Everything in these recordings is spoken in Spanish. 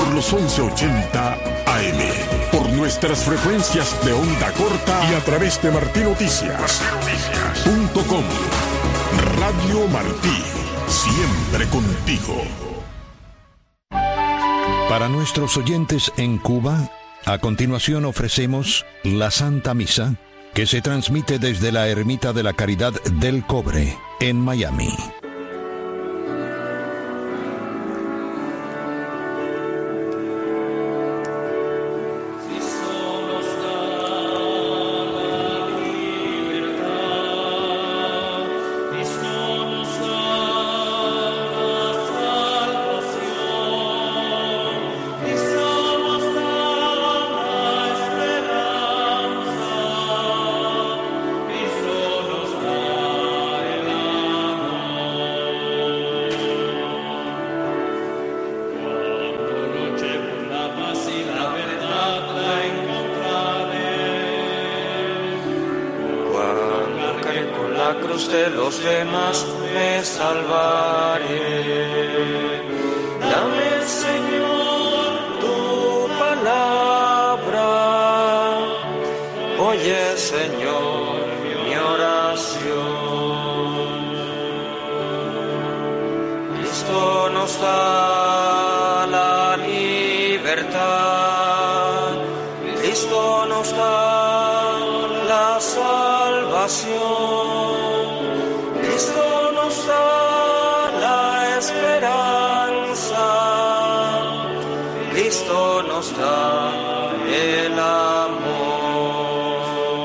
por los 1180 AM, por nuestras frecuencias de onda corta y a través de martinoticias.com. Radio Martí, siempre contigo. Para nuestros oyentes en Cuba, a continuación ofrecemos la Santa Misa, que se transmite desde la Ermita de la Caridad del Cobre, en Miami. De los demás me salvaré. Dame, Señor, tu palabra. Oye, Señor, mi oración. Cristo nos da la libertad. Cristo nos da la salvación. Cristo nos da la esperanza, Cristo nos da el amor.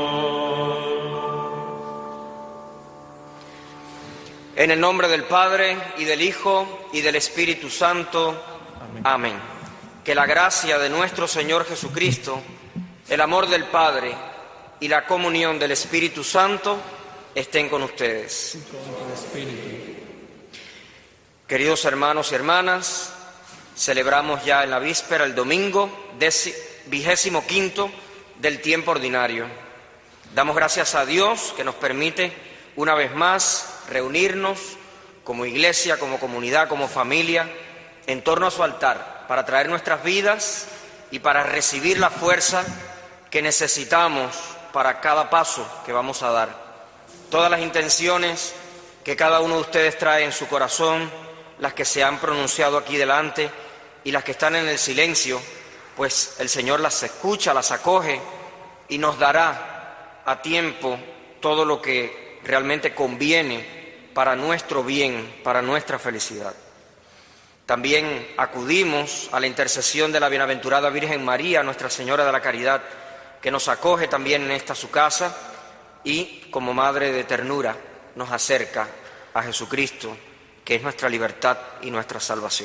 En el nombre del Padre, y del Hijo, y del Espíritu Santo. Amén. Que la gracia de nuestro Señor Jesucristo, el amor del Padre y la comunión del Espíritu Santo estén con ustedes. Queridos hermanos y hermanas, celebramos ya en la víspera, el domingo 25º del tiempo ordinario. Damos gracias a Dios que nos permite una vez más reunirnos como iglesia, como comunidad, como familia, en torno a su altar, para traer nuestras vidas y para recibir la fuerza que necesitamos para cada paso que vamos a dar. Todas las intenciones que cada uno de ustedes trae en su corazón, las que se han pronunciado aquí delante y las que están en el silencio, pues el Señor las escucha, las acoge y nos dará a tiempo todo lo que realmente conviene para nuestro bien, para nuestra felicidad. También acudimos a la intercesión de la bienaventurada Virgen María, Nuestra Señora de la Caridad, que nos acoge también en esta su casa y, como Madre de ternura, nos acerca a Jesucristo, que es nuestra libertad y nuestra salvación.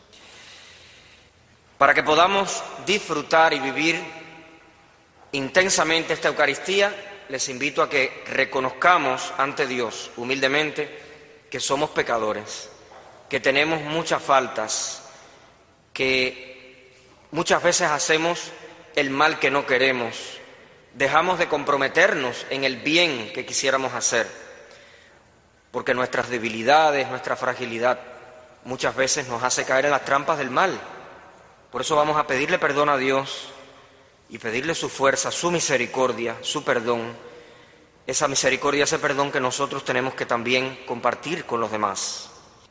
Para que podamos disfrutar y vivir intensamente esta Eucaristía, les invito a que reconozcamos ante Dios humildemente que somos pecadores, que tenemos muchas faltas, que muchas veces hacemos el mal que no queremos, dejamos de comprometernos en el bien que quisiéramos hacer, porque nuestras debilidades, nuestra fragilidad muchas veces nos hace caer en las trampas del mal. Por eso vamos a pedirle perdón a Dios y pedirle su fuerza, su misericordia, su perdón, esa misericordia, ese perdón que nosotros tenemos que también compartir con los demás.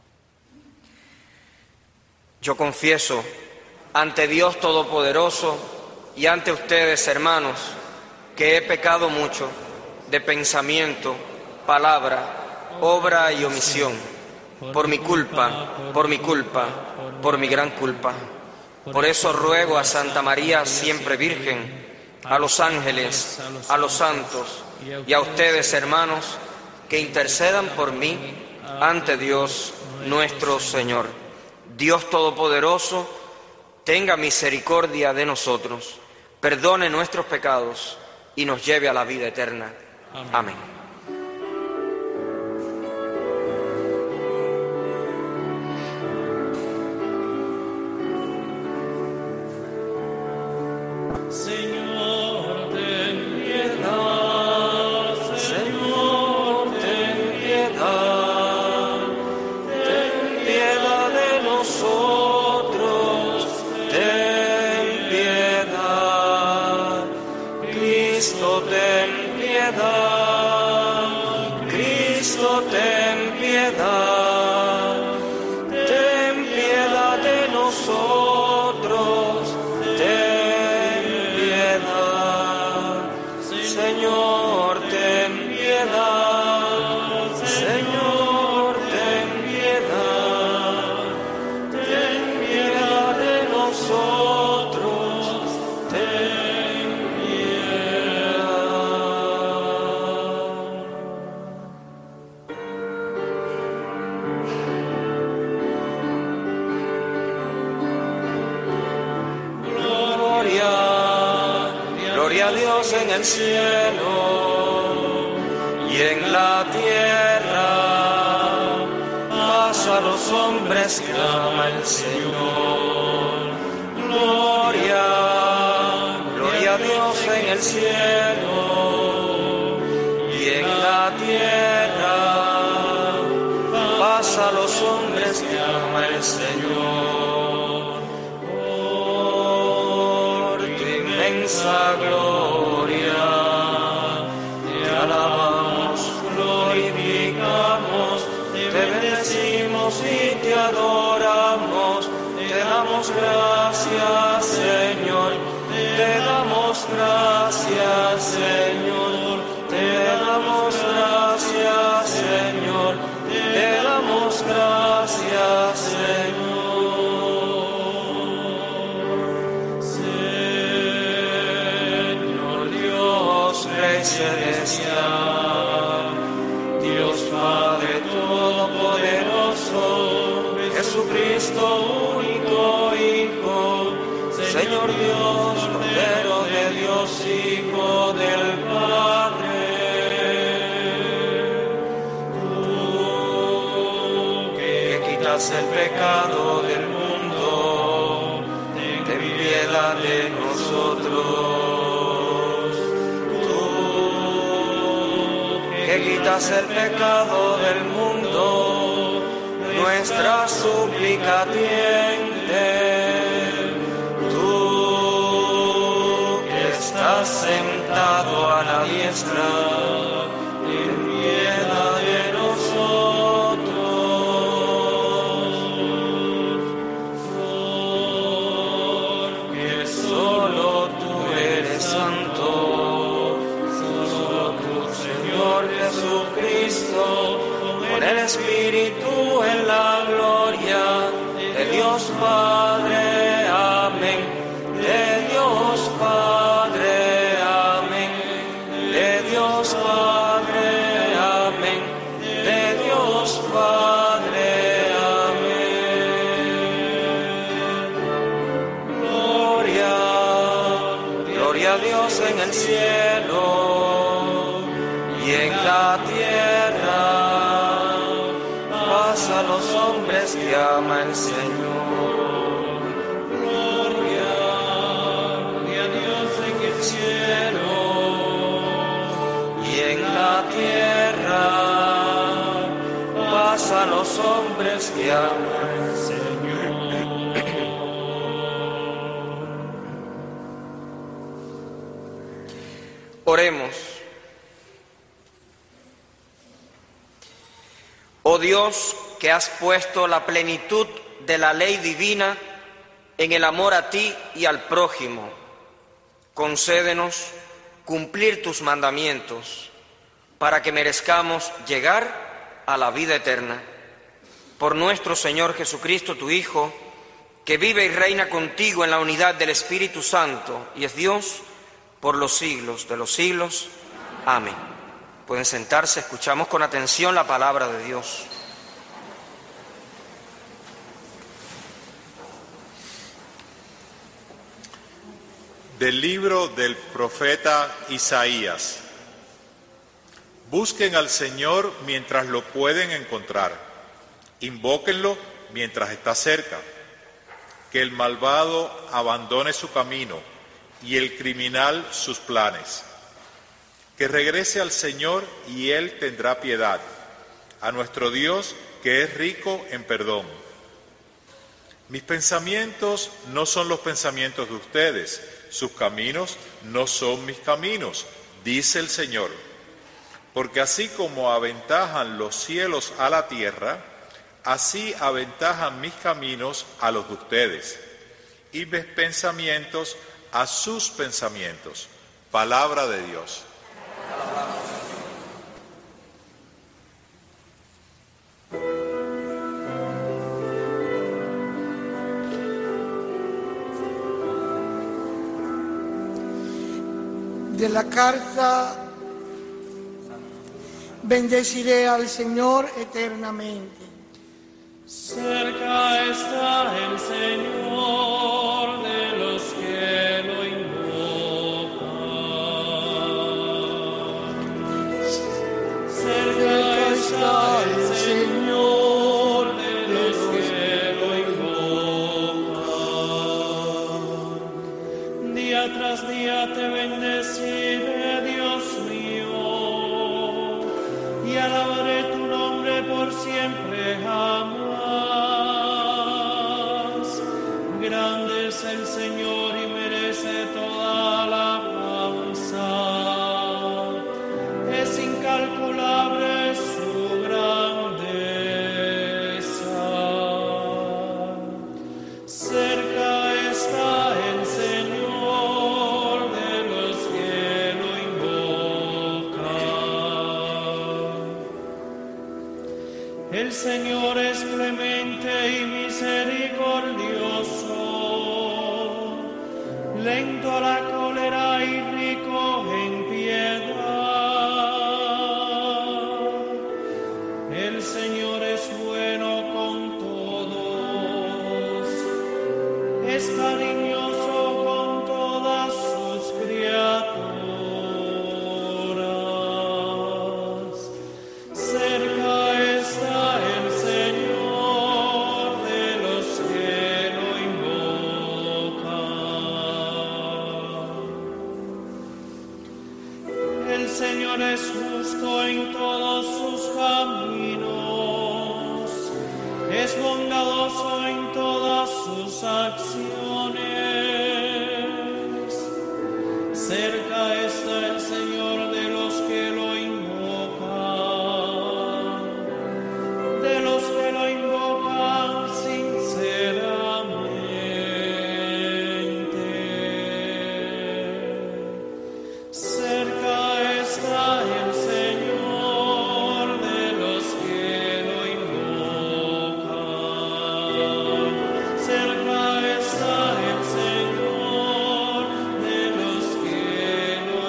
Yo confieso ante Dios Todopoderoso y ante ustedes, hermanos, que he pecado mucho de pensamiento, palabra, obra y omisión, por mi culpa, por mi gran culpa. Por eso ruego a Santa María, siempre Virgen, a los ángeles, a los santos y a ustedes, hermanos, que intercedan por mí ante Dios nuestro Señor. Dios Todopoderoso, tenga misericordia de nosotros, perdone nuestros pecados y nos lleve a la vida eterna. Amén. Señor, ten piedad. Señor, ten piedad. Ten piedad de nosotros. Ten Gloria a Dios en el cielo y en la tierra. Paz a los hombres que ama el Señor. Gloria, gloria a Dios en el cielo y en la tierra. Paz a los hombres que ama el Señor. Por tu inmensa gloria te alabamos, glorificamos, te bendecimos y te adoramos. Te damos gracias, Señor. Te damos gracias, Señor. Te damos gracias, Señor. Te damos gracias, Señor. Señor Dios, Rey celestial, Dios Padre todopoderoso, Jesucristo, único Hijo, Señor Dios, Cordero de Dios, Hijo del Padre. El pecado del mundo, ten piedad de nosotros. Tú que quitas el pecado del mundo, nuestra súplica atiende. Tú que estás sentado a la diestra, ten piedad de nosotros. Jesucristo, con el Espíritu en la gloria de Dios Padre, amén, de Dios Padre, amén, de Dios Padre, amén, de Dios Padre, amén. Gloria, gloria a Dios en el cielo y en la tierra, paz a los hombres que ama el Señor. Gloria, gloria a Dios en el cielo y en la tierra, paz a los hombres que ama el Señor. Oremos. Oh Dios, que has puesto la plenitud de la ley divina en el amor a ti y al prójimo, concédenos cumplir tus mandamientos para que merezcamos llegar a la vida eterna. Por nuestro Señor Jesucristo, tu Hijo, que vive y reina contigo en la unidad del Espíritu Santo y es Dios por los siglos de los siglos. Amén. Pueden sentarse, escuchamos con atención la palabra de Dios. Del libro del profeta Isaías. Busquen al Señor mientras lo pueden encontrar. Invóquenlo mientras está cerca. Que el malvado abandone su camino y el criminal sus planes. Que regrese al Señor y Él tendrá piedad, a nuestro Dios que es rico en perdón. Mis pensamientos no son los pensamientos de ustedes, sus caminos no son mis caminos, dice el Señor. Porque así como aventajan los cielos a la tierra, así aventajan mis caminos a los de ustedes, y mis pensamientos a sus pensamientos. Palabra de Dios. De la carta: bendeciré al Señor eternamente. Cerca está el Señor de los que lo invocan. día tras día te bendeciré, Dios mío, y alabaré tu nombre por siempre jamás. Grande es el Señor y merece toda alabanza. Es incalculable su grandeza. Cerca está el Señor de los que lo invocan. El Señor es clemente y misericordioso, lento a la cólera y rico en piedad. El Señor es bueno con todos, es cariñoso con todas sus criaturas. Cerca está el Señor de los que lo invocan. El Señor es justo en todos sus caminos, es bondadoso en todas sus acciones. Cerca está el Señor de los que lo invocan, de los que lo invocan sinceramente. Cerca está el Señor de los que lo invocan. Cerca está el Señor de los que lo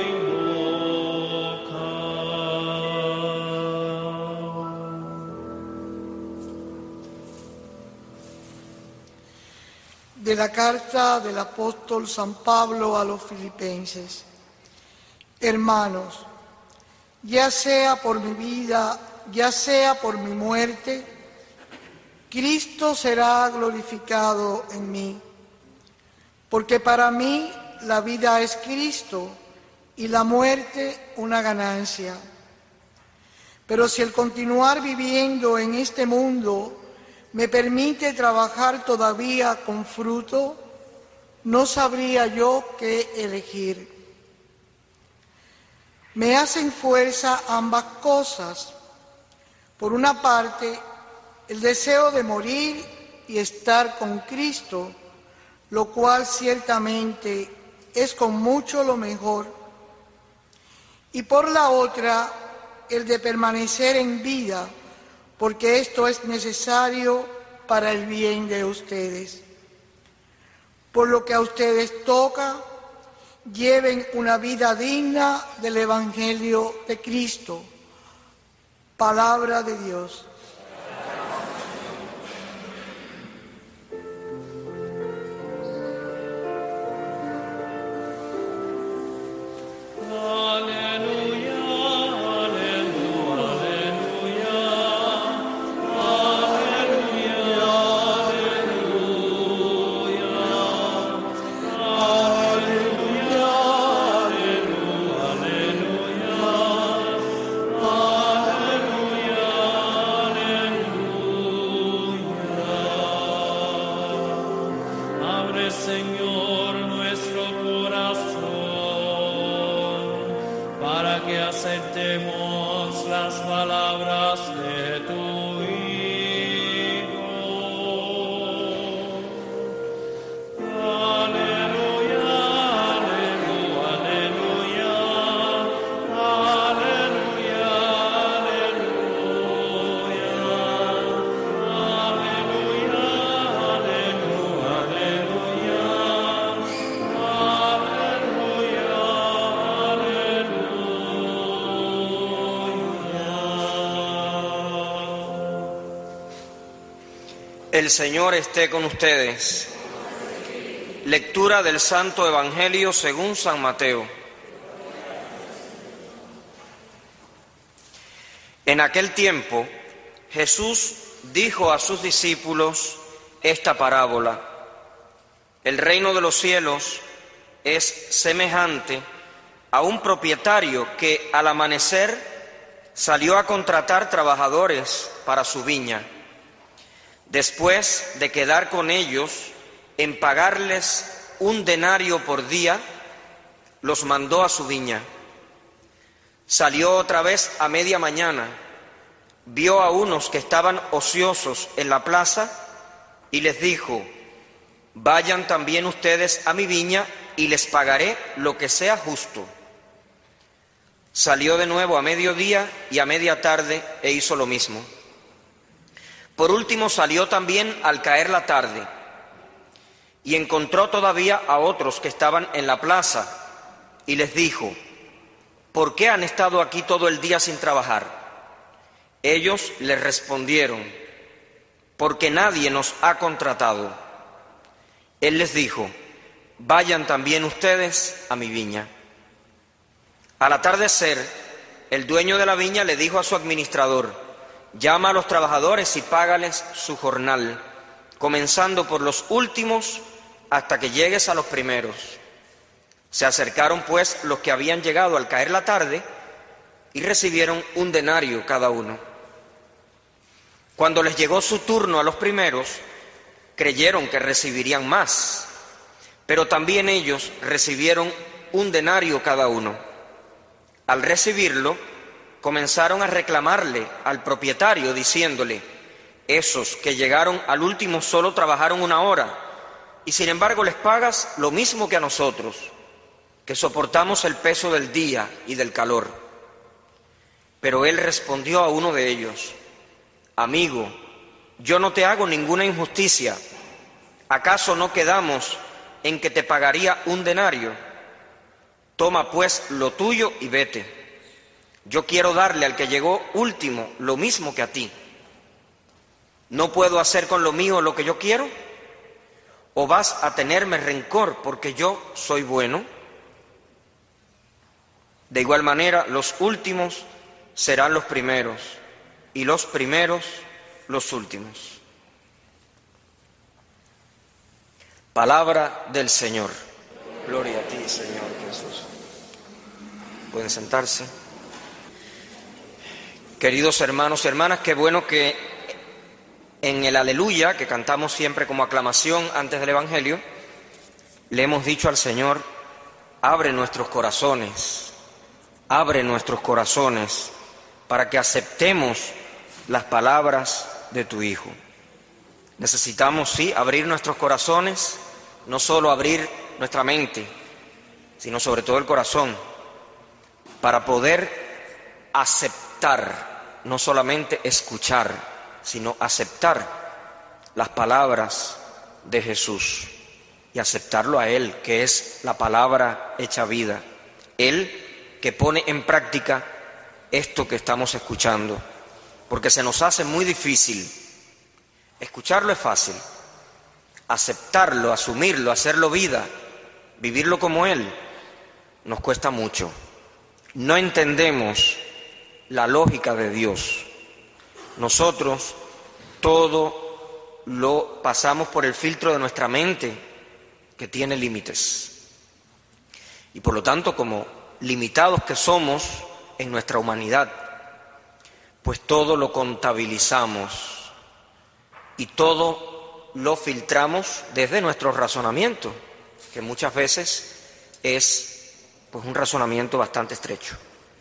invocan. De la carta del apóstol San Pablo a los Filipenses. Hermanos, ya sea por mi vida, ya sea por mi muerte, Cristo será glorificado en mí, porque para mí la vida es Cristo y la muerte una ganancia. Pero si el continuar viviendo en este mundo me permite trabajar todavía con fruto, no sabría yo qué elegir. Me hacen fuerza ambas cosas. Por una parte, el deseo de morir y estar con Cristo, lo cual ciertamente es con mucho lo mejor. Y por la otra, el de permanecer en vida, porque esto es necesario para el bien de ustedes. Por lo que a ustedes toca, lleven una vida digna del Evangelio de Cristo. Palabra de Dios. Señor, nuestro corazón, para que aceptemos las palabras de tu Hijo. Aleluya, aleluya, aleluya, aleluya, El Señor esté con ustedes. Lectura del Santo Evangelio según San Mateo. En aquel tiempo, Jesús dijo a sus discípulos esta parábola: el reino de los cielos es semejante a un propietario que al amanecer salió a contratar trabajadores para su viña. Después de quedar con ellos en pagarles 1 denario por día, los mandó a su viña. Salió otra vez a media mañana, vio a unos que estaban ociosos en la plaza y les dijo: vayan también ustedes a mi viña y les pagaré lo que sea justo. Salió de nuevo a mediodía y a media tarde e hizo lo mismo. Por último salió también al caer la tarde y encontró todavía a otros que estaban en la plaza y les dijo: ¿por qué han estado aquí todo el día sin trabajar? Ellos les respondieron: porque nadie nos ha contratado. Él les dijo: vayan también ustedes a mi viña. Al atardecer, el dueño de la viña le dijo a su administrador: llama a los trabajadores y págales su jornal, comenzando por los últimos hasta que llegues a los primeros. Se acercaron pues los que habían llegado al caer la tarde y recibieron 1 denario cada uno. Cuando les llegó su turno a los primeros, creyeron que recibirían más, pero también ellos recibieron 1 denario cada uno. Al recibirlo, comenzaron a reclamarle al propietario, diciéndole: esos que llegaron al último solo trabajaron 1 hora, y sin embargo les pagas lo mismo que a nosotros, que soportamos el peso del día y del calor. Pero él respondió a uno de ellos: amigo, yo no te hago ninguna injusticia. ¿Acaso no quedamos en que te pagaría 1 denario? Toma pues lo tuyo y vete. Yo quiero darle al que llegó último lo mismo que a ti. ¿No puedo hacer con lo mío lo que yo quiero? ¿O vas a tenerme rencor porque yo soy bueno? De igual manera, los últimos serán los primeros, y los primeros los últimos. Palabra del Señor. Gloria a ti, Señor Jesús. Pueden sentarse. Queridos hermanos y hermanas, qué bueno que en el Aleluya, que cantamos siempre como aclamación antes del Evangelio, le hemos dicho al Señor: abre nuestros corazones para que aceptemos las palabras de tu Hijo. Necesitamos, sí, abrir nuestros corazones, no solo abrir nuestra mente, sino sobre todo el corazón, para poder aceptar, no solamente escuchar, sino aceptar las palabras de Jesús y aceptarlo a Él, que es la palabra hecha vida. Él que pone en práctica esto que estamos escuchando, porque se nos hace muy difícil. Escucharlo es fácil, aceptarlo, asumirlo, hacerlo vida, vivirlo como Él, nos cuesta mucho. No entendemos la lógica de Dios. Nosotros todo lo pasamos por el filtro de nuestra mente, que tiene límites. Y por lo tanto, como limitados que somos en nuestra humanidad, pues todo lo contabilizamos y todo lo filtramos desde nuestro razonamiento, que muchas veces es pues un razonamiento bastante estrecho.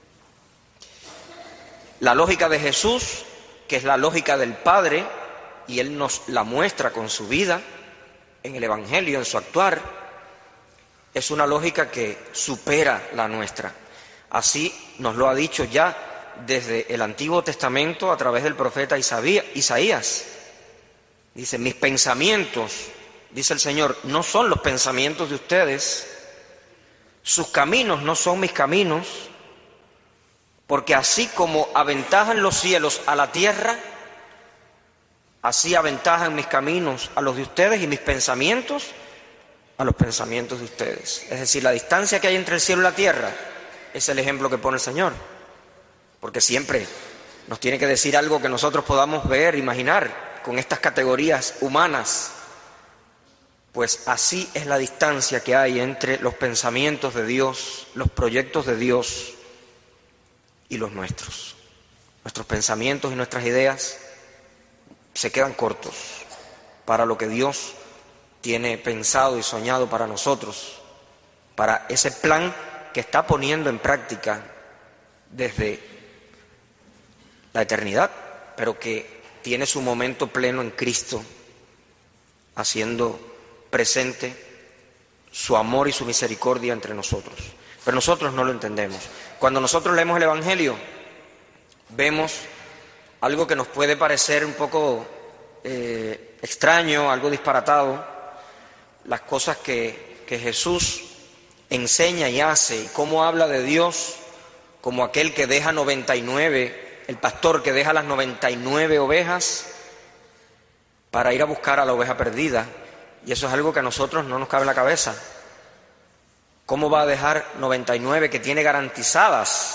La lógica de Jesús, que es la lógica del Padre, y Él nos la muestra con su vida, en el Evangelio, en su actuar, es una lógica que supera la nuestra. Así nos lo ha dicho ya desde el Antiguo Testamento a través del profeta Isaías. Dice: mis pensamientos, dice el Señor, no son los pensamientos de ustedes, sus caminos no son mis caminos, porque así como aventajan los cielos a la tierra, así aventajan mis caminos a los de ustedes y mis pensamientos a los pensamientos de ustedes. Es decir, la distancia que hay entre el cielo y la tierra es el ejemplo que pone el Señor, porque siempre nos tiene que decir algo que nosotros podamos ver, imaginar, con estas categorías humanas. pues así es la distancia que hay entre los pensamientos de Dios, los proyectos de Dios y los nuestros. Nuestros pensamientos y nuestras ideas se quedan cortos para lo que Dios tiene pensado y soñado para nosotros, para ese plan que está poniendo en práctica desde la eternidad, pero que tiene su momento pleno en Cristo, haciendo presente su amor y su misericordia entre nosotros. Pero nosotros no lo entendemos. Cuando nosotros leemos el Evangelio, vemos algo que nos puede parecer un poco extraño, algo disparatado, las cosas que Jesús enseña y hace, y cómo habla de Dios como aquel que deja 99, el pastor que deja las 99 ovejas para ir a buscar a la oveja perdida. Y eso es algo que a nosotros no nos cabe en la cabeza. ¿Cómo va a dejar 99 que tiene garantizadas,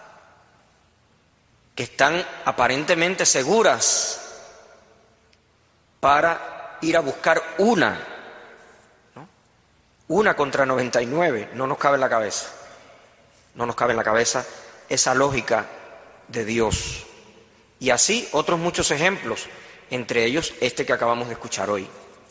que están aparentemente seguras, para ir a buscar una, ¿no? Una contra 99, no nos cabe en la cabeza. No nos cabe en la cabeza esa lógica de Dios. Y así otros muchos ejemplos, entre ellos este que acabamos de escuchar hoy.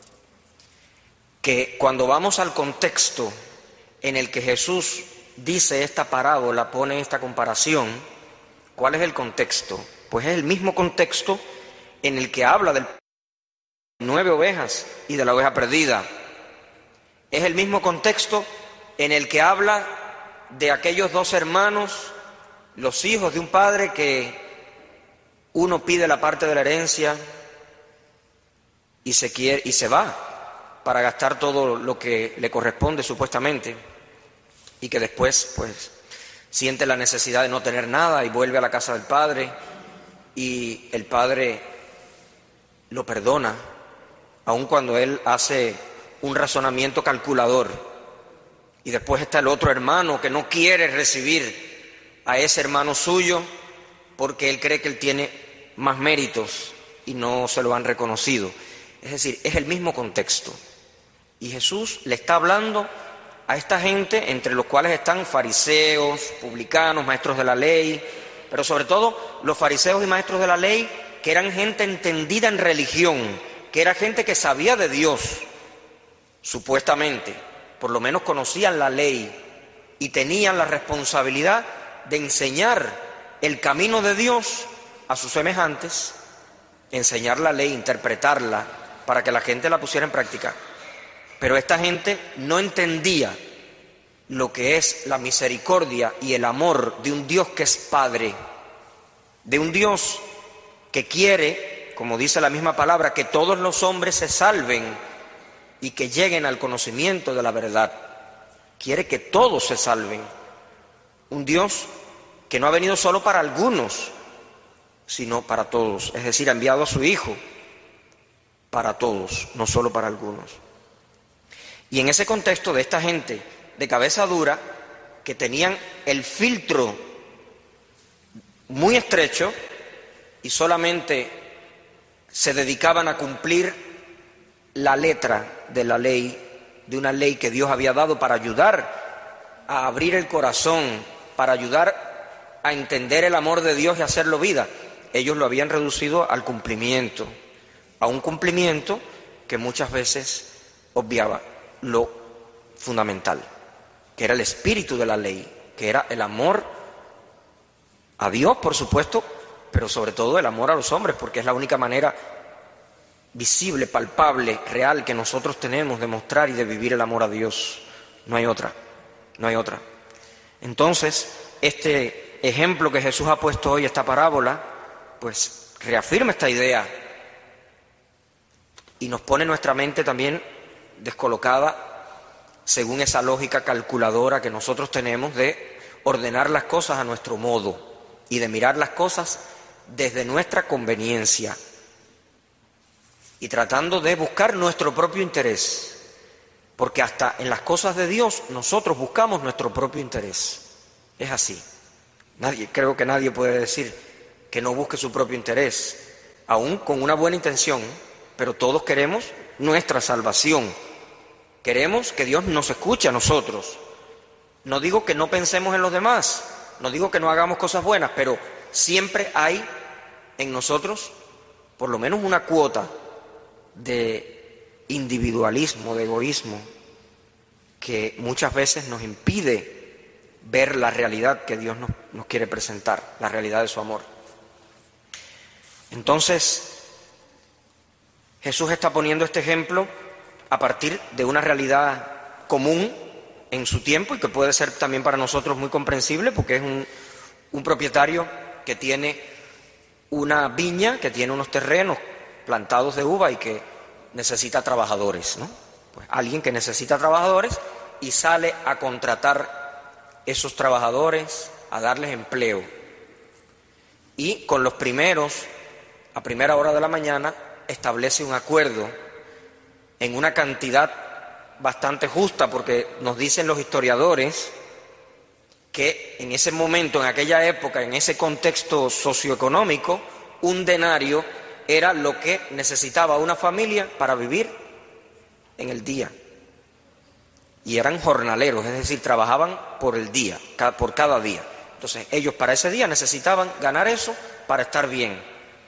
Que cuando vamos al contexto en el que Jesús dice esta parábola, pone esta comparación, ¿cuál es el contexto? Pues es el mismo contexto en el que habla de 9 ovejas y de la oveja perdida. Es el mismo contexto en el que habla de aquellos 2 hermanos, los hijos de un padre, que uno pide la parte de la herencia y se va para gastar todo lo que le corresponde supuestamente, y que después pues siente la necesidad de no tener nada y vuelve a la casa del padre, y el padre lo perdona, aun cuando él hace un razonamiento calculador. Y después está el otro hermano que no quiere recibir a ese hermano suyo porque él cree que él tiene más méritos y no se lo han reconocido. Es decir, es el mismo contexto. Y Jesús le está hablando a esta gente, entre los cuales están fariseos, publicanos, maestros de la ley, pero sobre todo los fariseos y maestros de la ley, que eran gente entendida en religión, que era gente que sabía de Dios, supuestamente, por lo menos conocían la ley y tenían la responsabilidad de enseñar el camino de Dios a sus semejantes, enseñar la ley, interpretarla, para que la gente la pusiera en práctica. Pero esta gente no entendía lo que es la misericordia y el amor de un Dios que es Padre, de un Dios que quiere, como dice la misma palabra, que todos los hombres se salven y que lleguen al conocimiento de la verdad. Quiere que todos se salven. Un Dios que no ha venido solo para algunos, sino para todos. Es decir, ha enviado a su Hijo para todos, no solo para algunos. Y en ese contexto de esta gente de cabeza dura, que tenían el filtro muy estrecho y solamente se dedicaban a cumplir la letra de la ley, de una ley que Dios había dado para ayudar a abrir el corazón, para ayudar a entender el amor de Dios y hacerlo vida. Ellos lo habían reducido al cumplimiento, a un cumplimiento que muchas veces obviaba lo fundamental, que era el espíritu de la ley, que era el amor a Dios, por supuesto, pero sobre todo el amor a los hombres, porque es la única manera visible, palpable, real que nosotros tenemos de mostrar y de vivir el amor a Dios. No hay otra, no hay otra. Entonces, este ejemplo que Jesús ha puesto hoy, esta parábola, pues reafirma esta idea y nos pone nuestra mente también descolocada según esa lógica calculadora que nosotros tenemos de ordenar las cosas a nuestro modo y de mirar las cosas desde nuestra conveniencia y tratando de buscar nuestro propio interés, porque hasta en las cosas de Dios nosotros buscamos nuestro propio interés. Es así. Creo que nadie puede decir que no busque su propio interés, aún con una buena intención, pero todos queremos nuestra salvación Queremos que Dios nos escuche a nosotros. No digo que no pensemos en los demás, no digo que no hagamos cosas buenas, pero siempre hay en nosotros por lo menos una cuota de individualismo, de egoísmo, que muchas veces nos impide ver la realidad que Dios nos quiere presentar, la realidad de su amor. Entonces, Jesús está poniendo este ejemplo a partir de una realidad común en su tiempo y que puede ser también para nosotros muy comprensible, porque es un propietario que tiene una viña, que tiene unos terrenos plantados de uva y que necesita trabajadores, ¿no? Pues alguien que necesita trabajadores y sale a contratar esos trabajadores, a darles empleo. Y con los primeros, a primera hora de la mañana, establece un acuerdo en una cantidad bastante justa, porque nos dicen los historiadores que en ese momento, en aquella época, en ese contexto socioeconómico, un denario era lo que necesitaba una familia para vivir en el día. Y eran jornaleros, es decir, trabajaban por el día, por cada día. Entonces, ellos para ese día necesitaban ganar eso para estar bien.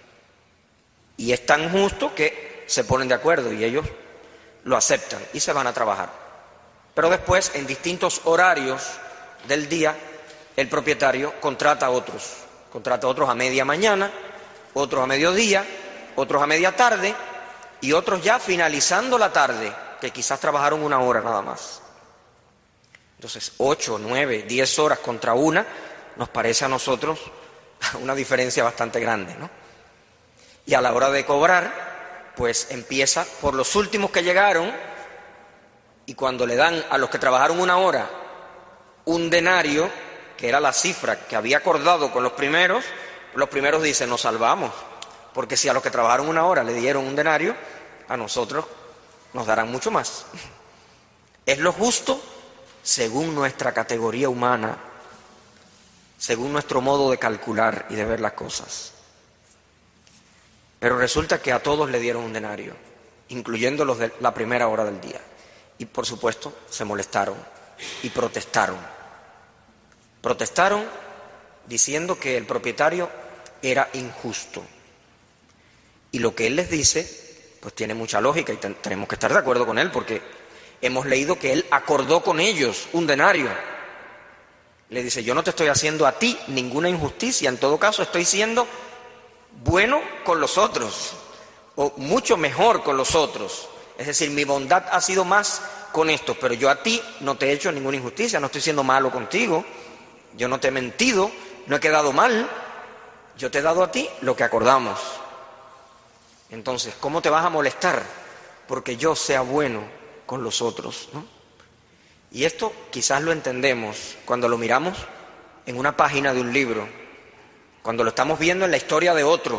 Y es tan justo que se ponen de acuerdo y ellos lo aceptan y se van a trabajar. Pero después, en distintos horarios del día, el propietario contrata a otros a media mañana, otros a mediodía, otros a media tarde y otros ya finalizando la tarde, que quizás trabajaron una hora nada más. Entonces, 8, 9, 10 horas contra una nos parece a nosotros una diferencia bastante grande, ¿no? Y a la hora de cobrar, pues empieza por los últimos que llegaron, y cuando le dan a los que trabajaron una hora un denario, que era la cifra que había acordado con los primeros dicen, nos salvamos, porque si a los que trabajaron una hora le dieron un denario, a nosotros nos darán mucho más. Es lo justo según nuestra categoría humana, según nuestro modo de calcular y de ver las cosas. Pero resulta que a todos le dieron un denario, incluyendo los de la primera hora del día. Y por supuesto se molestaron y protestaron. Protestaron diciendo que el propietario era injusto. Y lo que él les dice, pues tiene mucha lógica y tenemos que estar de acuerdo con él, porque hemos leído que él acordó con ellos un denario. Le dice, yo no te estoy haciendo a ti ninguna injusticia, en todo caso estoy siendo bueno con los otros, o mucho mejor con los otros. Es decir, mi bondad ha sido más con esto, pero yo a ti no te he hecho ninguna injusticia, no estoy siendo malo contigo, yo no te he mentido, no he quedado mal, yo te he dado a ti lo que acordamos. Entonces, ¿cómo te vas a molestar porque yo sea bueno con los otros, ¿no? Y esto quizás lo entendemos cuando lo miramos en una página de un libro, cuando lo estamos viendo en la historia de otro,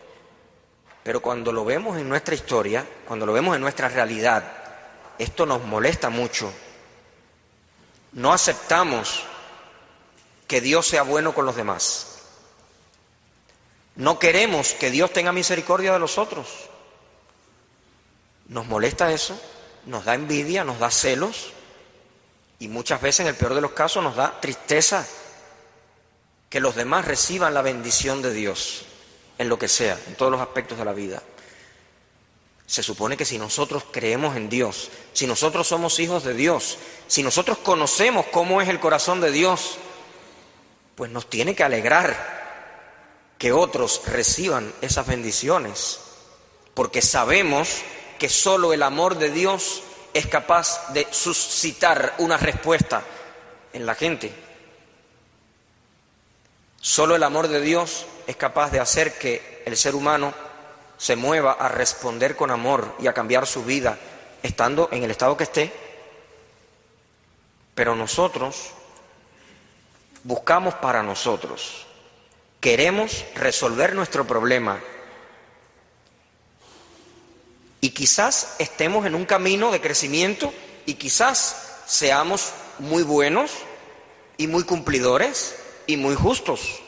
pero cuando lo vemos en nuestra historia, cuando lo vemos en nuestra realidad, esto nos molesta mucho. No aceptamos que Dios sea bueno con los demás. No queremos que Dios tenga misericordia de los otros. Nos molesta eso, nos da envidia, nos da celos y muchas veces, en el peor de los casos, nos da tristeza que los demás reciban la bendición de Dios en lo que sea, en todos los aspectos de la vida. Se supone que si nosotros creemos en Dios, si nosotros somos hijos de Dios, si nosotros conocemos cómo es el corazón de Dios, pues nos tiene que alegrar que otros reciban esas bendiciones, porque sabemos que solo el amor de Dios es capaz de suscitar una respuesta en la gente. Solo el amor de Dios es capaz de hacer que el ser humano se mueva a responder con amor y a cambiar su vida, estando en el estado que esté. Pero nosotros buscamos para nosotros, queremos resolver nuestro problema y quizás estemos en un camino de crecimiento y quizás seamos muy buenos y muy cumplidores y muy justos.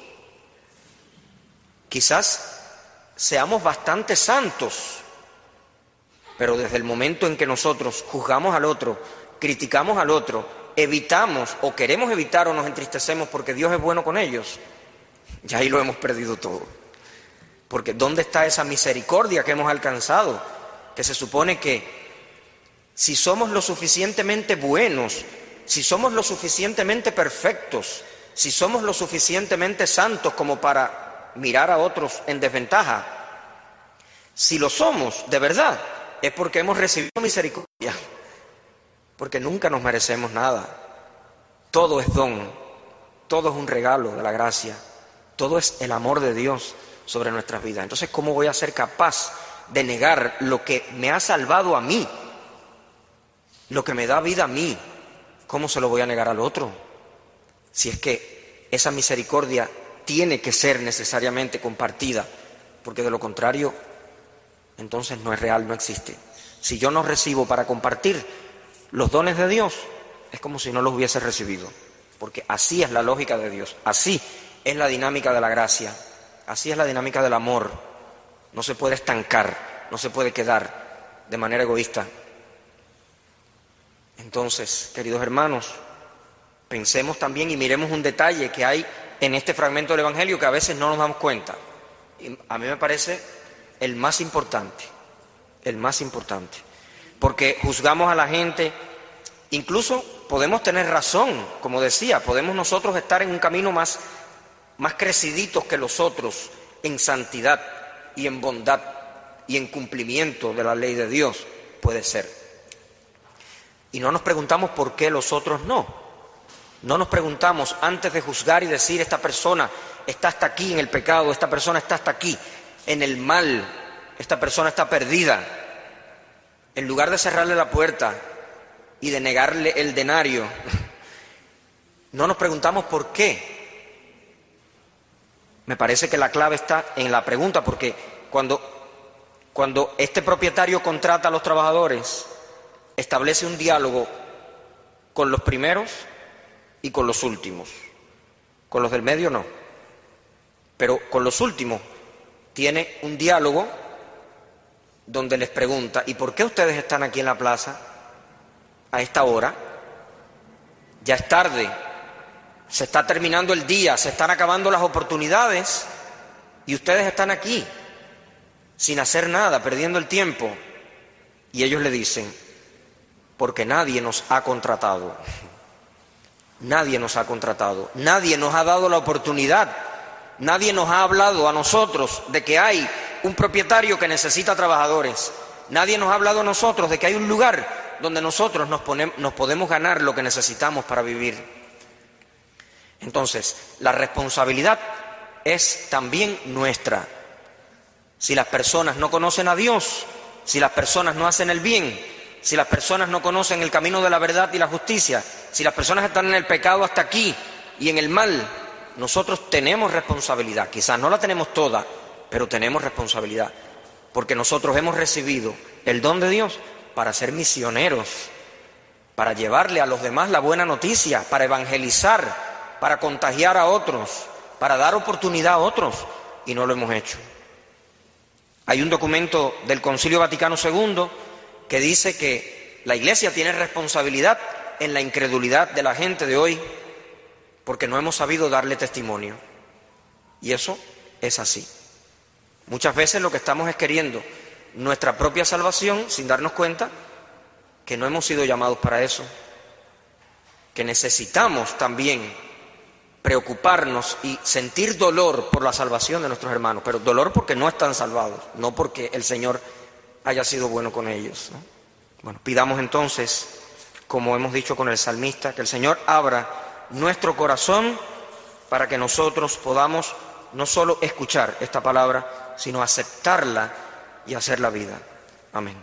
Quizás seamos bastante santos, Pero desde el momento en que nosotros juzgamos al otro, criticamos al otro, evitamos o queremos evitar o nos entristecemos porque Dios es bueno con ellos, ya ahí lo hemos perdido todo. Porque ¿dónde está esa misericordia que hemos alcanzado? Que se supone que si somos lo suficientemente buenos, si somos lo suficientemente perfectos, si somos lo suficientemente santos como para mirar a otros en desventaja, si lo somos de verdad, es porque hemos recibido misericordia, porque nunca nos merecemos nada. Todo es don, todo es un regalo de la gracia, todo es el amor de Dios sobre nuestras vidas. Entonces, ¿cómo voy a ser capaz de negar lo que me ha salvado a mí, lo que me da vida a mí? ¿Cómo se lo voy a negar al otro? Si es que esa misericordia tiene que ser necesariamente compartida, porque de lo contrario, entonces no es real, no existe. Si yo no recibo para compartir los dones de Dios, es como si no los hubiese recibido, porque así es la lógica de Dios, así es la dinámica de la gracia, así es la dinámica del amor. No se puede estancar, no se puede quedar de manera egoísta. Entonces, queridos hermanos, pensemos también y miremos un detalle que hay en este fragmento del Evangelio que a veces no nos damos cuenta. Y a mí me parece el más importante, porque juzgamos a la gente, incluso podemos tener razón, como decía, podemos nosotros estar en un camino más creciditos que los otros en santidad y en bondad y en cumplimiento de la ley de Dios, puede ser. Y no nos preguntamos por qué los otros no. No nos preguntamos antes de juzgar y decir esta persona está hasta aquí en el pecado, esta persona está hasta aquí en el mal, esta persona está perdida. En lugar de cerrarle la puerta y de negarle el denario, no nos preguntamos por qué. Me parece que la clave está en la pregunta, porque cuando este propietario contrata a los trabajadores, establece un diálogo con los primeros y con los últimos. Con los del medio no, pero con los últimos tiene un diálogo donde les pregunta: ¿y por qué ustedes están aquí en la plaza a esta hora? Ya es tarde, se está terminando el día, se están acabando las oportunidades y ustedes están aquí sin hacer nada, perdiendo el tiempo. Y ellos le dicen: porque nadie nos ha contratado. Nadie nos ha contratado, nadie nos ha dado la oportunidad, nadie nos ha hablado a nosotros de que hay un propietario que necesita trabajadores, nadie nos ha hablado a nosotros de que hay un lugar donde nosotros nos podemos ganar lo que necesitamos para vivir. Entonces, la responsabilidad es también nuestra. Si las personas no conocen a Dios, si las personas no hacen el bien, si las personas no conocen el camino de la verdad y la justicia, si las personas están en el pecado hasta aquí y en el mal, nosotros tenemos responsabilidad. Quizás no la tenemos toda, pero tenemos responsabilidad, porque nosotros hemos recibido el don de Dios para ser misioneros, para llevarle a los demás la buena noticia, para evangelizar, para contagiar a otros, para dar oportunidad a otros, y no lo hemos hecho. Hay un documento del Concilio Vaticano II que dice que la Iglesia tiene responsabilidad en la incredulidad de la gente de hoy porque no hemos sabido darle testimonio. Y eso es así. Muchas veces lo que estamos es queriendo nuestra propia salvación sin darnos cuenta que no hemos sido llamados para eso, que necesitamos también preocuparnos y sentir dolor por la salvación de nuestros hermanos, pero dolor porque no están salvados, no porque el Señor haya sido bueno con ellos, ¿no? Bueno, pidamos entonces, como hemos dicho con el salmista, que el Señor abra nuestro corazón para que nosotros podamos no solo escuchar esta palabra, sino aceptarla y hacerla vida. Amén.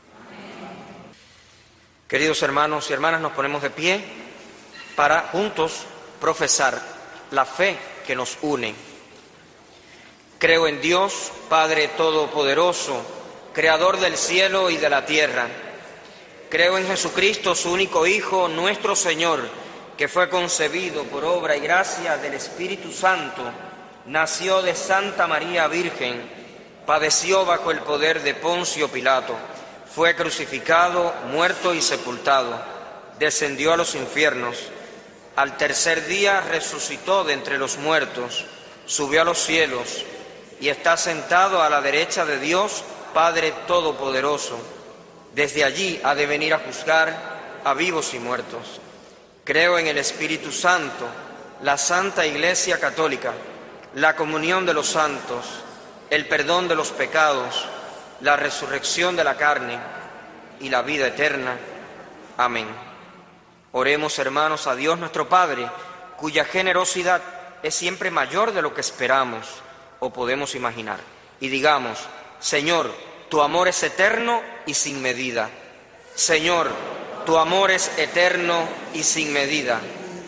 Queridos hermanos y hermanas, nos ponemos de pie para juntos profesar la fe que nos une. Creo en Dios, Padre Todopoderoso, Creador del cielo y de la tierra. Creo en Jesucristo, su único Hijo, nuestro Señor, que fue concebido por obra y gracia del Espíritu Santo, nació de Santa María Virgen, padeció bajo el poder de Poncio Pilato, fue crucificado, muerto y sepultado, descendió a los infiernos, al tercer día resucitó de entre los muertos, subió a los cielos y está sentado a la derecha de Dios, Padre Todopoderoso. Desde allí ha de venir a juzgar a vivos y muertos. Creo en el Espíritu Santo, la Santa Iglesia Católica, la comunión de los santos, el perdón de los pecados, la resurrección de la carne y la vida eterna. Amén. Oremos, hermanos, a Dios nuestro Padre, cuya generosidad es siempre mayor de lo que esperamos o podemos imaginar. Y digamos: Señor, tu amor es eterno y sin medida. Señor, tu amor es eterno y sin medida.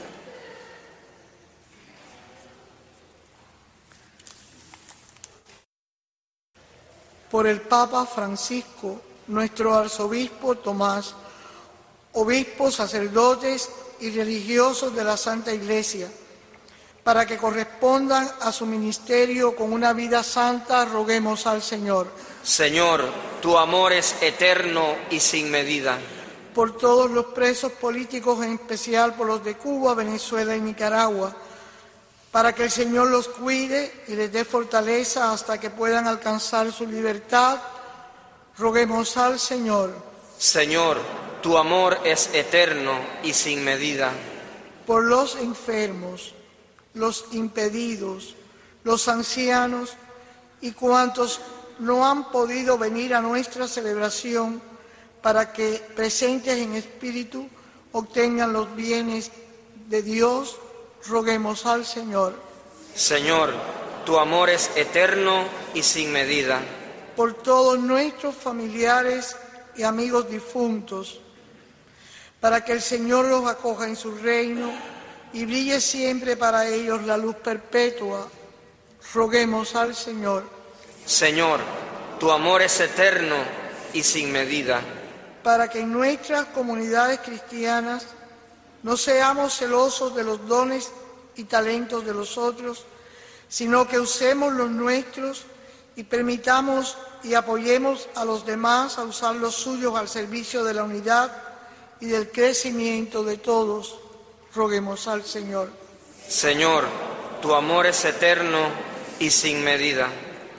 Por el Papa Francisco, nuestro arzobispo Tomás, obispos, sacerdotes y religiosos de la Santa Iglesia, para que correspondan a su ministerio con una vida santa, roguemos al Señor. Señor, tu amor es eterno y sin medida. Por todos los presos políticos, en especial por los de Cuba, Venezuela y Nicaragua, para que el Señor los cuide y les dé fortaleza hasta que puedan alcanzar su libertad, roguemos al Señor. Señor, tu amor es eterno y sin medida. Por los enfermos, los impedidos, los ancianos y cuantos no han podido venir a nuestra celebración, para que, presentes en espíritu, obtengan los bienes de Dios, roguemos al Señor. Señor, tu amor es eterno y sin medida. Por todos nuestros familiares y amigos difuntos, para que el Señor los acoja en su reino y brille siempre para ellos la luz perpetua, roguemos al Señor. Señor, tu amor es eterno y sin medida. Para que en nuestras comunidades cristianas no seamos celosos de los dones y talentos de los otros, sino que usemos los nuestros y permitamos y apoyemos a los demás a usar los suyos al servicio de la unidad y del crecimiento de todos. Roguemos al Señor. Señor, tu amor es eterno y sin medida.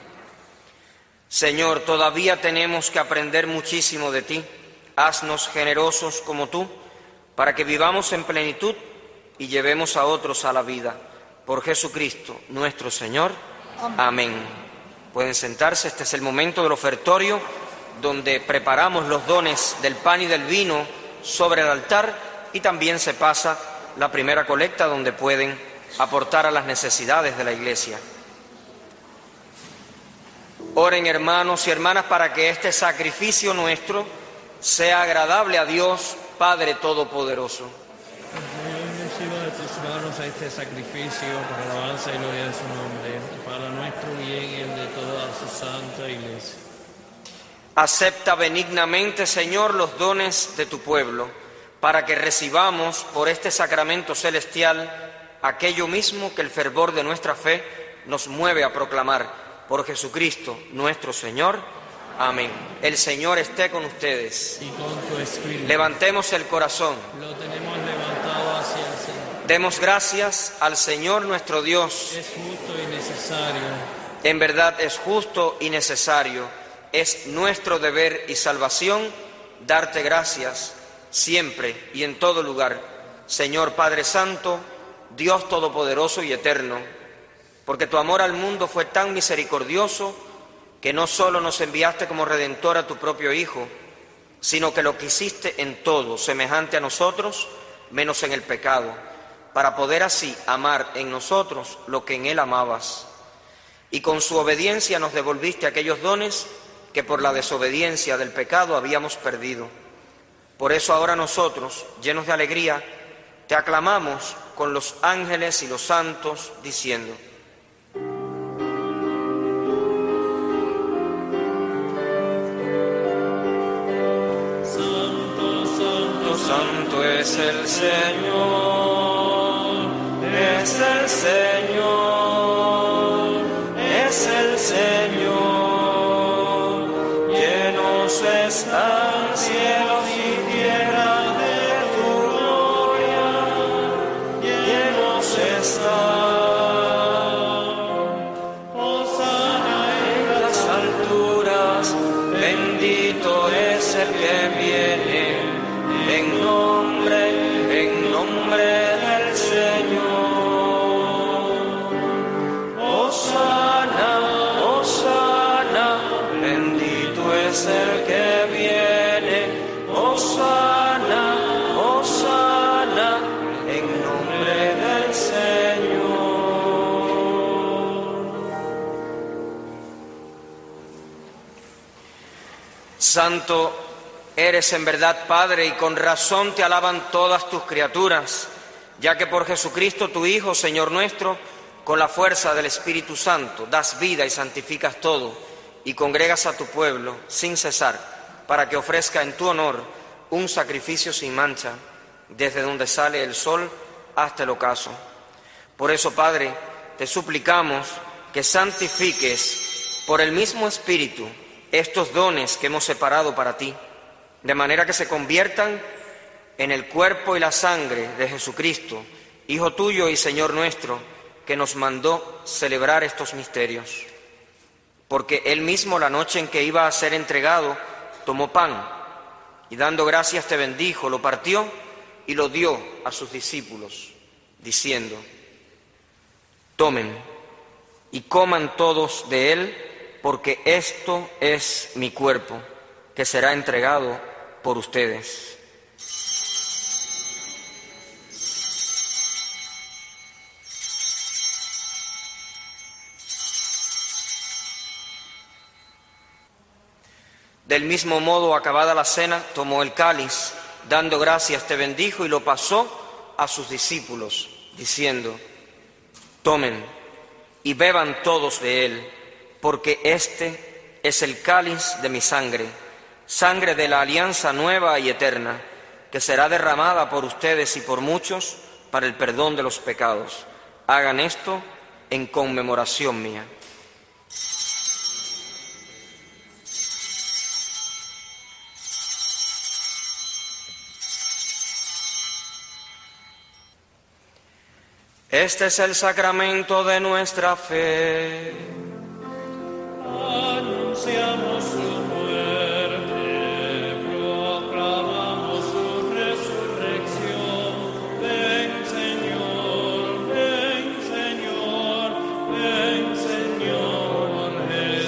Señor, todavía tenemos que aprender muchísimo de ti. Haznos generosos como tú, para que vivamos en plenitud y llevemos a otros a la vida. Por Jesucristo, nuestro Señor. Amén. Pueden sentarse. Este es el momento del ofertorio, donde preparamos los dones del pan y del vino sobre el altar, y también se pasa la primera colecta, donde pueden aportar a las necesidades de la Iglesia. Oren, hermanos y hermanas, para que este sacrificio nuestro sea agradable a Dios, Padre Todopoderoso. Reciba de tus manos a este sacrificio para la alabanza y gloria de su nombre, para nuestro bien y el de toda su santa Iglesia. Acepta benignamente, Señor, los dones de tu pueblo, para que recibamos por este sacramento celestial aquello mismo que el fervor de nuestra fe nos mueve a proclamar. Por Jesucristo, nuestro Señor. Amén. El Señor esté con ustedes. Y con tu espíritu. Levantemos el corazón. Lo tenemos levantado hacia el Señor. Demos gracias al Señor nuestro Dios. Es justo y necesario. En verdad es justo y necesario. Es nuestro deber y salvación darte gracias siempre y en todo lugar, Señor Padre Santo, Dios Todopoderoso y Eterno, porque tu amor al mundo fue tan misericordioso que no solo nos enviaste como Redentor a tu propio Hijo, sino que lo quisiste en todo, semejante a nosotros, menos en el pecado, para poder así amar en nosotros lo que en Él amabas. Y con su obediencia nos devolviste aquellos dones que por la desobediencia del pecado habíamos perdido. Por eso ahora nosotros, llenos de alegría, te aclamamos con los ángeles y los santos, diciendo: Santo es el Señor, es el Señor, es el Señor, llenos está está. Hosana en las alturas, bendito es el que viene, en nombre del Señor. Hosana, hosana, bendito es el que viene, hosana, hosana, en nombre del Señor. Santo eres en verdad, Padre, y con razón te alaban todas tus criaturas, ya que por Jesucristo tu Hijo, Señor nuestro, con la fuerza del Espíritu Santo, das vida y santificas todo, y congregas a tu pueblo sin cesar, para que ofrezca en tu honor un sacrificio sin mancha, desde donde sale el sol hasta el ocaso. Por eso, Padre, te suplicamos que santifiques por el mismo Espíritu estos dones que hemos separado para ti, de manera que se conviertan en el cuerpo y la sangre de Jesucristo, Hijo tuyo y Señor nuestro, que nos mandó celebrar estos misterios. Porque Él mismo, la noche en que iba a ser entregado, tomó pan y dando gracias te bendijo, lo partió y lo dio a sus discípulos, diciendo: tomen y coman todos de él, porque esto es mi cuerpo, que será entregado por ustedes. Del mismo modo, acabada la cena, tomó el cáliz, dando gracias te bendijo y lo pasó a sus discípulos, diciendo: tomen y beban todos de él, porque este es el cáliz de mi sangre, sangre de la alianza nueva y eterna, que será derramada por ustedes y por muchos para el perdón de los pecados. Hagan esto en conmemoración mía. Este es el sacramento de nuestra fe. Anunciamos su muerte, proclamamos su resurrección. Ven Señor, ven Señor, ven Señor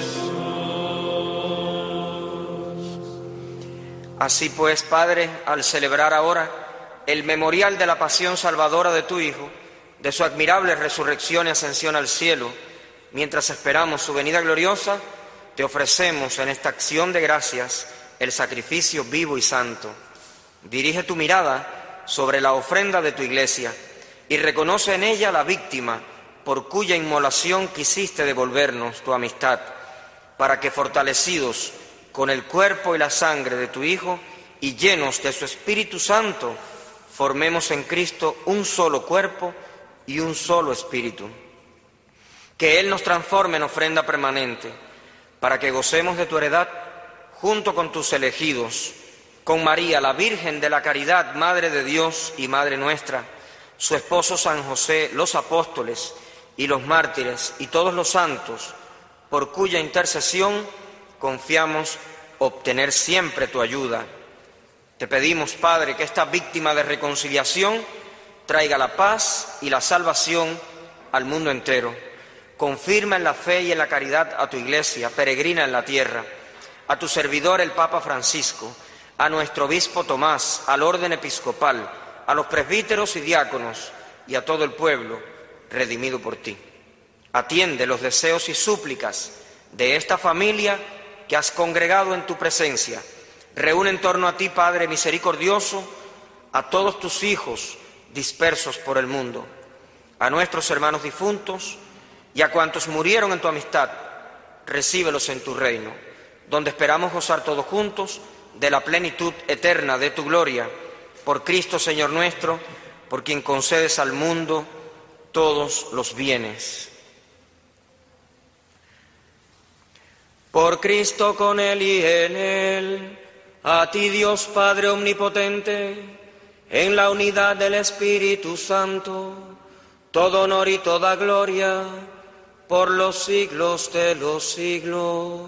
Jesús. Así pues, Padre, al celebrar ahora el memorial de la pasión salvadora de tu Hijo, de su admirable resurrección y ascensión al cielo, mientras esperamos su venida gloriosa, te ofrecemos en esta acción de gracias el sacrificio vivo y santo. Dirige tu mirada sobre la ofrenda de tu Iglesia y reconoce en ella la víctima por cuya inmolación quisiste devolvernos tu amistad, para que, fortalecidos con el cuerpo y la sangre de tu Hijo y llenos de su Espíritu Santo, formemos en Cristo un solo cuerpo y un solo espíritu. Que Él nos transforme en ofrenda permanente, para que gocemos de tu heredad junto con tus elegidos, con María, la Virgen de la Caridad, Madre de Dios y Madre nuestra, su esposo San José, los apóstoles y los mártires y todos los santos, por cuya intercesión confiamos obtener siempre tu ayuda. Te pedimos, Padre, que esta víctima de reconciliación traiga la paz y la salvación al mundo entero. Confirma en la fe y en la caridad a tu Iglesia, peregrina en la tierra, a tu servidor el Papa Francisco, a nuestro obispo Tomás, al orden episcopal, a los presbíteros y diáconos y a todo el pueblo redimido por ti. Atiende los deseos y súplicas de esta familia que has congregado en tu presencia. Reúne en torno a ti, Padre misericordioso, a todos tus hijos dispersos por el mundo, a nuestros hermanos difuntos y a cuantos murieron en tu amistad. Recíbelos en tu reino, donde esperamos gozar todos juntos de la plenitud eterna de tu gloria, por Cristo Señor nuestro, por quien concedes al mundo todos los bienes. Por Cristo, con Él y en Él, a ti Dios Padre omnipotente, en la unidad del Espíritu Santo, todo honor y toda gloria por los siglos de los siglos.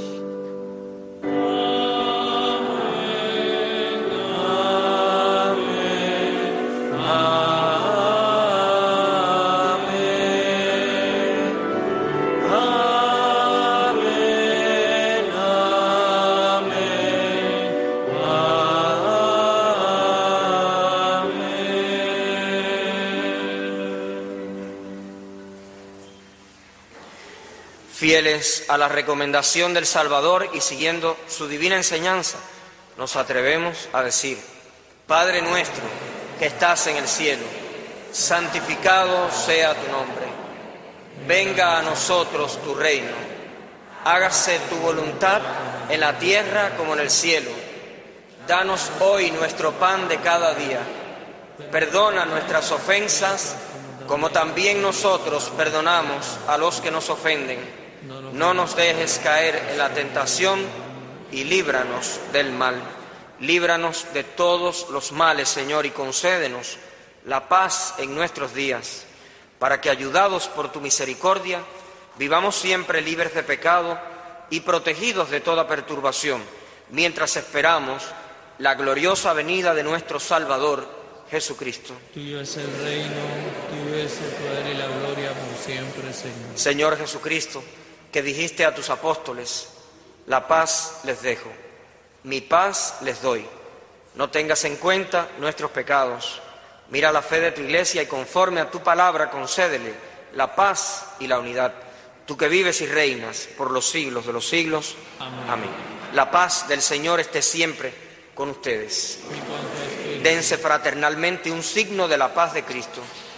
Fieles a la recomendación del Salvador y siguiendo su divina enseñanza, nos atrevemos a decir: Padre nuestro que estás en el cielo, santificado sea tu nombre. Venga a nosotros tu reino. Hágase tu voluntad en la tierra como en el cielo. Danos hoy nuestro pan de cada día. Perdona nuestras ofensas, como también nosotros perdonamos a los que nos ofenden. No nos dejes caer en la tentación y líbranos del mal. Líbranos de todos los males, Señor, y concédenos la paz en nuestros días, para que, ayudados por tu misericordia, vivamos siempre libres de pecado y protegidos de toda perturbación, mientras esperamos la gloriosa venida de nuestro Salvador, Jesucristo. Tuyo es el reino, tuyo es el poder y la gloria por siempre, Señor. Señor Jesucristo, que dijiste a tus apóstoles: la paz les dejo, mi paz les doy. No tengas en cuenta nuestros pecados. Mira la fe de tu Iglesia y conforme a tu palabra concédele la paz y la unidad. Tú que vives y reinas por los siglos de los siglos. Amén. Amén. La paz del Señor esté siempre con ustedes. Dense fraternalmente un signo de la paz de Cristo.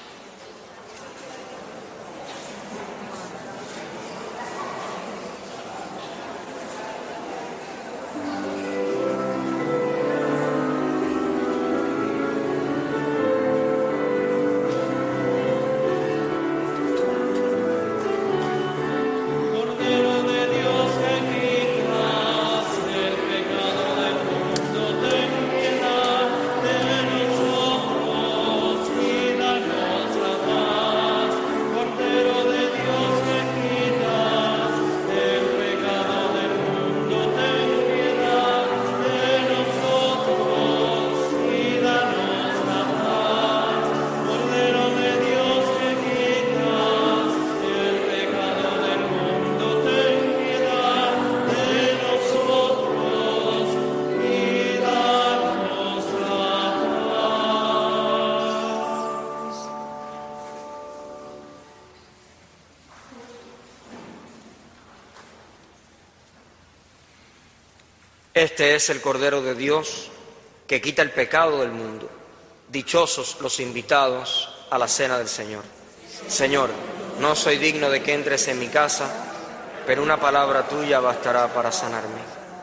Este es el Cordero de Dios que quita el pecado del mundo. Dichosos los invitados a la cena del Señor. Señor, no soy digno de que entres en mi casa, pero una palabra tuya bastará para sanarme.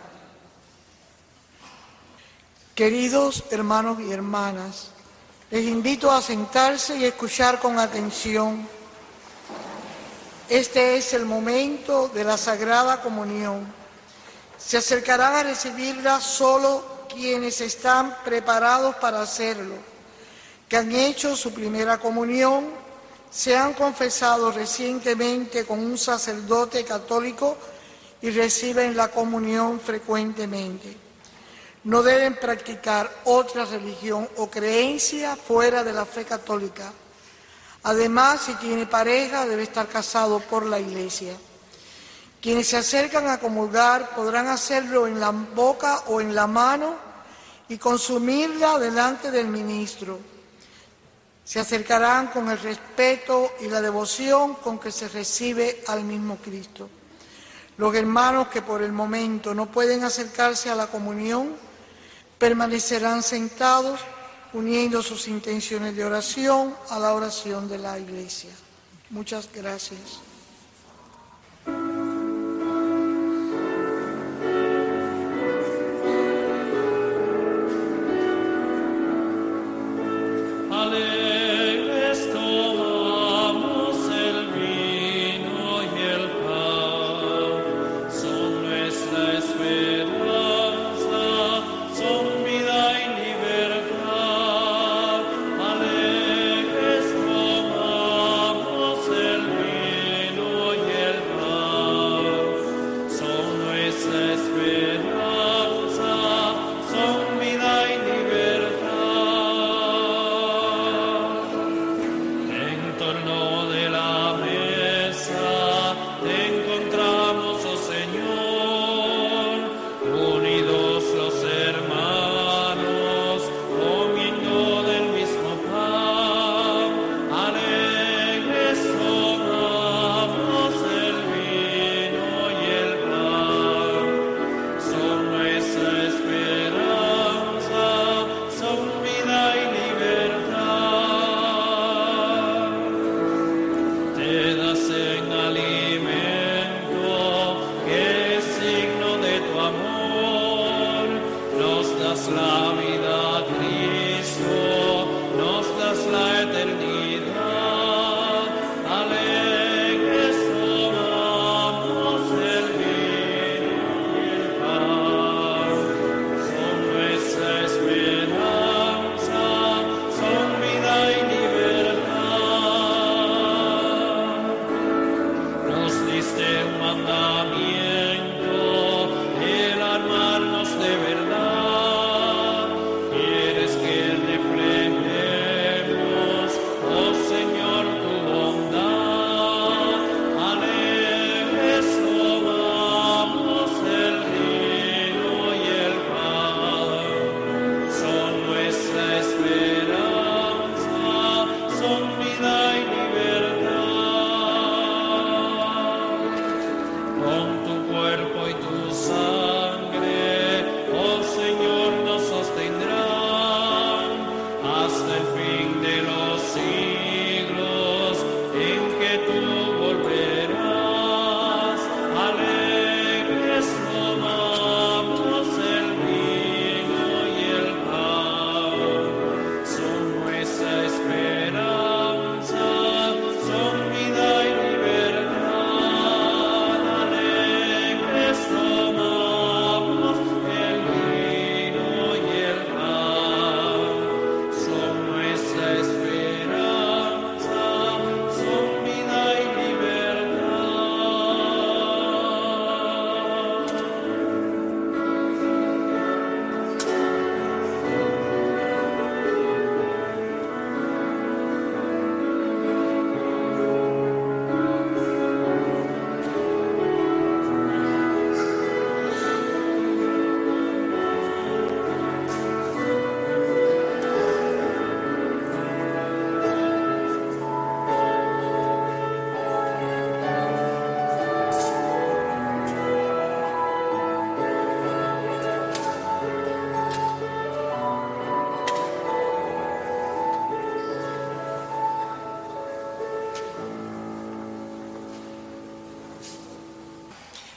Queridos hermanos y hermanas, les invito a sentarse y escuchar con atención. Este es el momento de la Sagrada Comunión. Se acercarán a recibirla solo quienes están preparados para hacerlo, que han hecho su primera comunión, se han confesado recientemente con un sacerdote católico y reciben la comunión frecuentemente. No deben practicar otra religión o creencia fuera de la fe católica. Además, si tiene pareja, debe estar casado por la Iglesia. Quienes se acercan a comulgar podrán hacerlo en la boca o en la mano y consumirla delante del ministro. Se acercarán con el respeto y la devoción con que se recibe al mismo Cristo. Los hermanos que por el momento no pueden acercarse a la comunión permanecerán sentados uniendo sus intenciones de oración a la oración de la Iglesia. Muchas gracias. Son vida y libertad, alegres tomamos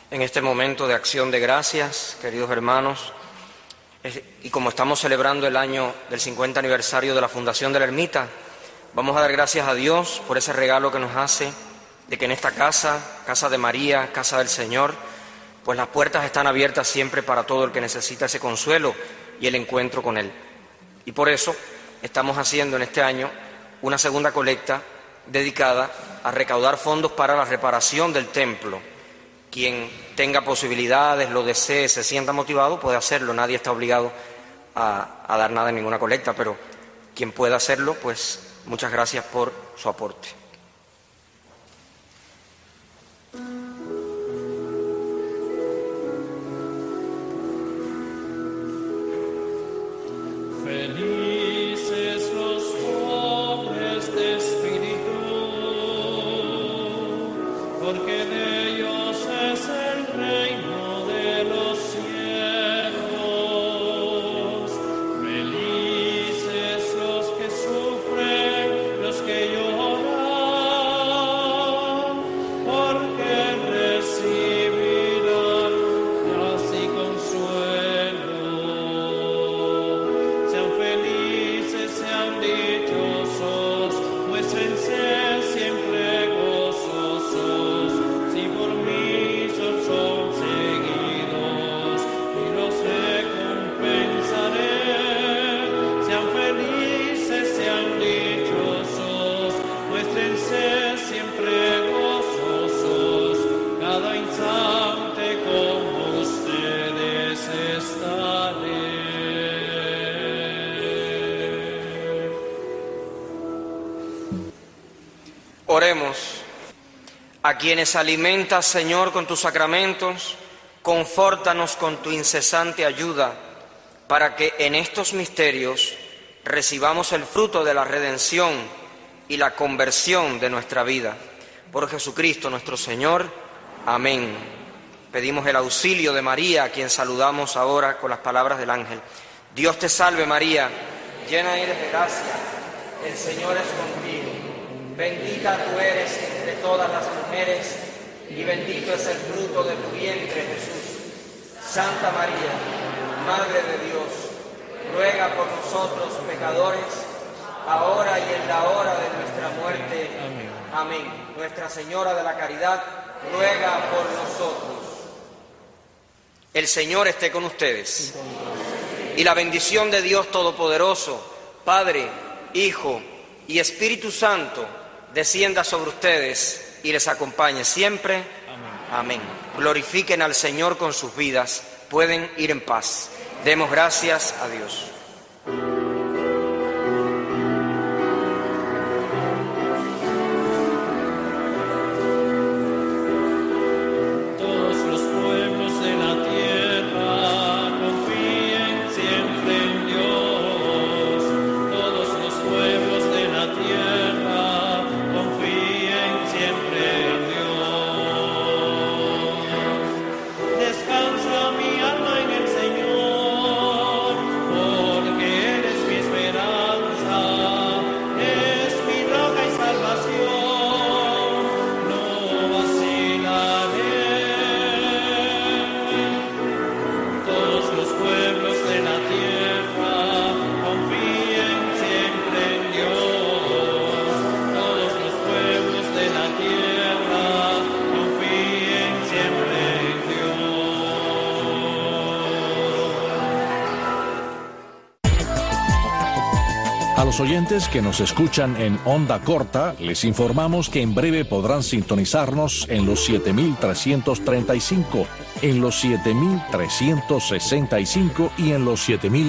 En este momento de acción de gracias, queridos hermanos, y como estamos celebrando el año del 50 aniversario de la fundación de la ermita, vamos a dar gracias a Dios por ese regalo que nos hace de que en esta casa, casa de María, casa del Señor, pues las puertas están abiertas siempre para todo el que necesita ese consuelo y el encuentro con Él. Y por eso estamos haciendo en este año una segunda colecta dedicada a recaudar fondos para la reparación del templo. Quien tenga posibilidades, lo desee, se sienta motivado, puede hacerlo. Nadie está obligado a dar nada en ninguna colecta, pero quien pueda hacerlo, pues muchas gracias por su aporte. Felices los pobres de espíritu, porque de ellos es el reino de los cielos. Felices los que sufren, los que lloran, porque recibirán paz y consuelo. Sean felices, sean dichosos, muéstrense siempre gozosos, si por mí son seguidos y los recompensaré. Sean felices, sean dichosos, muéstrense siempre gozosos, cada instante con ustedes estaré. Oremos. A quienes alimentas, Señor, con tus sacramentos, confórtanos con tu incesante ayuda, para que en estos misterios recibamos el fruto de la redención y la conversión de nuestra vida. Por Jesucristo nuestro Señor. Amén. Pedimos el auxilio de María, a quien saludamos ahora con las palabras del ángel. Dios te salve María, llena eres de gracia, el Señor es contigo. Bendita tú eres entre todas las mujeres, y bendito es el fruto de tu vientre, Jesús. Santa María, Madre de Dios, ruega por nosotros pecadores, ahora y en la hora de nuestra muerte. Amén. Amén. Nuestra Señora de la Caridad, ruega por nosotros. El Señor esté con ustedes. Y la bendición de Dios Todopoderoso, Padre, Hijo y Espíritu Santo, descienda sobre ustedes y les acompañe siempre. Amén. Amén. Glorifiquen al Señor con sus vidas. Pueden ir en paz. Demos gracias a Dios. Todos los pueblos de la tierra confíen siempre en Dios. Todos los pueblos de la tierra confíen siempre en Dios. Descansa mi alma en el Señor, porque Él es mi esperanza, es mi roca y salvación. No vacilaré. Todos los pueblos de la tierra confíen siempre en Dios. Todos los pueblos de la tierra confíen siempre en Dios. A los oyentes que nos escuchan en onda corta, les informamos que en breve podrán sintonizarnos en los 7335, en los 7365 y en los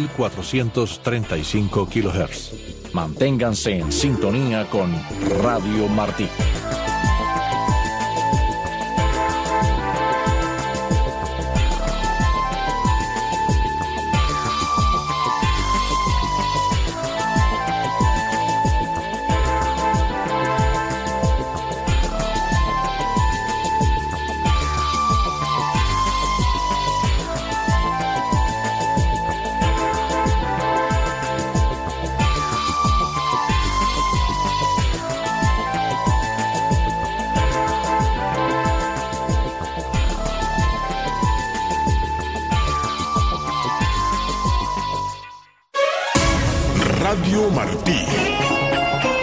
7435 kHz. Manténganse en sintonía con Radio Martí. Mario Martí.